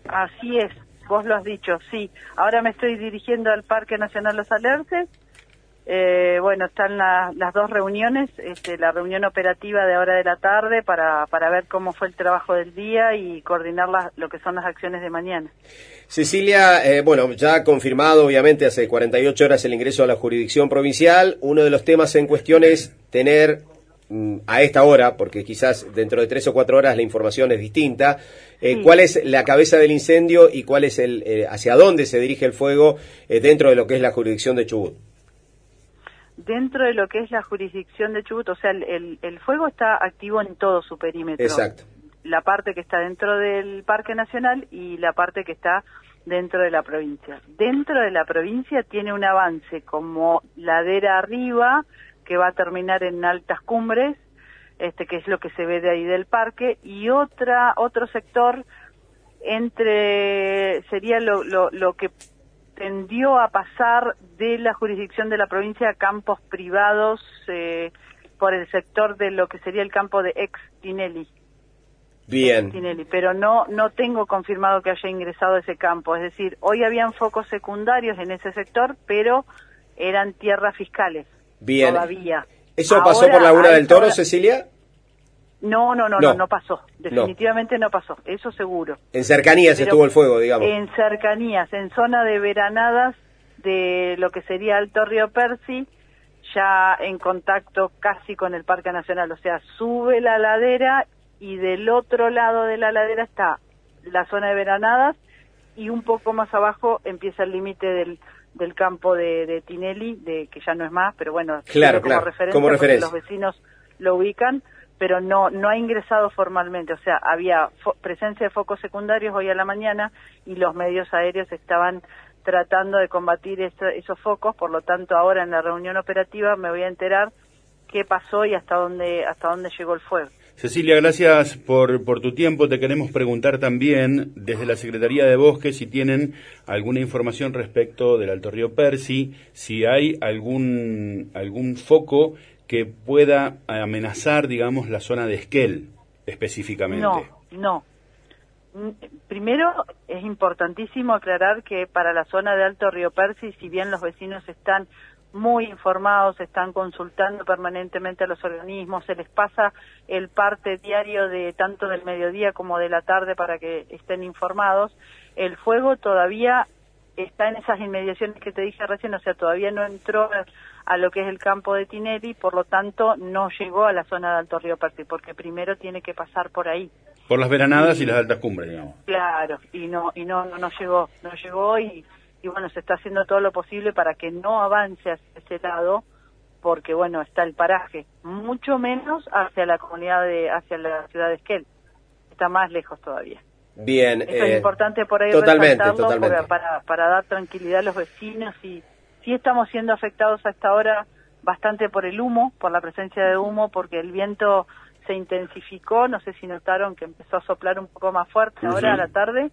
Así es, vos lo has dicho, sí. Ahora me estoy dirigiendo al Parque Nacional Los Alerces. Bueno, están las dos reuniones, la reunión operativa de ahora de la tarde para ver cómo fue el trabajo del día y coordinar lo que son las acciones de mañana. Cecilia, bueno, ya confirmado obviamente hace 48 horas el ingreso a la jurisdicción provincial. Uno de los temas en cuestión es tener a esta hora, porque quizás dentro de 3 o 4 horas la información es distinta, Sí. ¿cuál es la cabeza del incendio y cuál es hacia dónde se dirige el fuego dentro de lo que es la jurisdicción de Chubut? Dentro de lo que es la jurisdicción de Chubut, o sea, el fuego está activo en todo su perímetro. Exacto. La parte que está dentro del Parque Nacional y la parte que está dentro de la provincia. Dentro de la provincia tiene un avance como ladera arriba, que va a terminar en altas cumbres, que es lo que se ve de ahí del parque, y otro sector sería lo que tendió a pasar de la jurisdicción de la provincia a campos privados por el sector de lo que sería el campo de ex Tinelli. Bien. Tinelli, pero no tengo confirmado que haya ingresado a ese campo. Es decir, hoy habían focos secundarios en ese sector, pero eran tierras fiscales. Bien. Todavía. ¿Eso pasó por Laguna del Toro, Cecilia? No pasó. Definitivamente no pasó, eso seguro. En cercanías estuvo el fuego, digamos. En cercanías, en zona de veranadas de lo que sería Alto Río Percy, ya en contacto casi con el Parque Nacional. O sea, sube la ladera y del otro lado de la ladera está la zona de veranadas y un poco más abajo empieza el límite del campo de Tinelli, que ya no es más, pero bueno, claro, como referencia. Los vecinos lo ubican, pero no ha ingresado formalmente. O sea, había presencia de focos secundarios hoy a la mañana y los medios aéreos estaban tratando de combatir esos focos. Por lo tanto, ahora en la reunión operativa me voy a enterar qué pasó y hasta dónde llegó el fuego. Cecilia, gracias por tu tiempo. Te queremos preguntar también desde la Secretaría de Bosques si tienen alguna información respecto del Alto Río Percy, si hay algún foco que pueda amenazar, digamos, la zona de Esquel específicamente. No. Primero, es importantísimo aclarar que para la zona de Alto Río Percy, si bien los vecinos están muy informados, están consultando permanentemente a los organismos, se les pasa el parte diario de tanto del mediodía como de la tarde para que estén informados, el fuego todavía está en esas inmediaciones que te dije recién, o sea, todavía no entró a lo que es el campo de Tinelli, por lo tanto no llegó a la zona de Alto Río Percy, porque primero tiene que pasar por ahí. Por las veranadas y las altas cumbres, digamos. Claro, y no llegó y bueno, se está haciendo todo lo posible para que no avance hacia ese lado, porque bueno, está el paraje, mucho menos hacia la hacia la ciudad de Esquel, está más lejos todavía. Bien. Eso es importante por ahí totalmente. para dar tranquilidad a los vecinos y sí estamos siendo afectados a esta hora bastante por el humo, por la presencia de humo, porque el viento se intensificó, no sé si notaron que empezó a soplar un poco más fuerte ahora a la tarde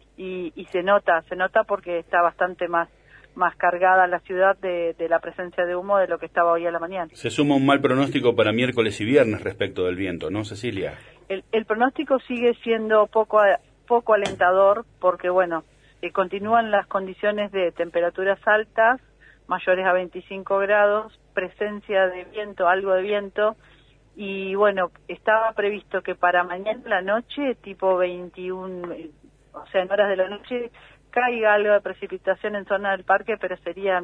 y se nota porque está bastante más cargada la ciudad de la presencia de humo de lo que estaba hoy a la mañana. Se suma un mal pronóstico para miércoles y viernes respecto del viento, ¿no, Cecilia? El pronóstico sigue siendo poco alentador porque, bueno, continúan las condiciones de temperaturas altas, mayores a 25 grados, presencia de viento, algo de viento, y bueno, estaba previsto que para mañana en la noche, tipo 21, o sea, en horas de la noche, caiga algo de precipitación en zona del parque, pero sería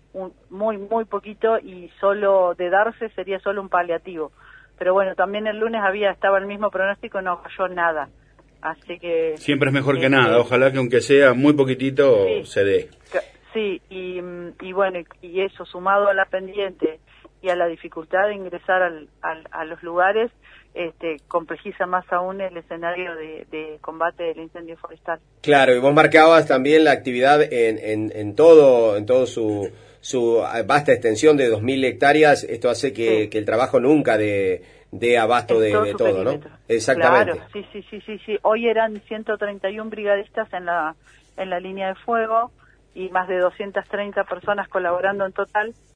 muy poquito y solo de darse sería solo un paliativo. Pero bueno, también el lunes estaba el mismo pronóstico, no cayó nada. Así que siempre es mejor que nada, ojalá que aunque sea muy poquitito se dé. Sí, y bueno, y eso sumado a la pendiente y a la dificultad de ingresar a los lugares, complejiza más aún el escenario de combate del incendio forestal. Claro, y vos marcabas también la actividad en todo su vasta extensión de 2.000 hectáreas. Esto hace que el trabajo nunca dé abasto de todo, ¿no? Exactamente. Claro, sí. Hoy eran 131 brigadistas en la línea de fuego y más de 230 personas colaborando en total.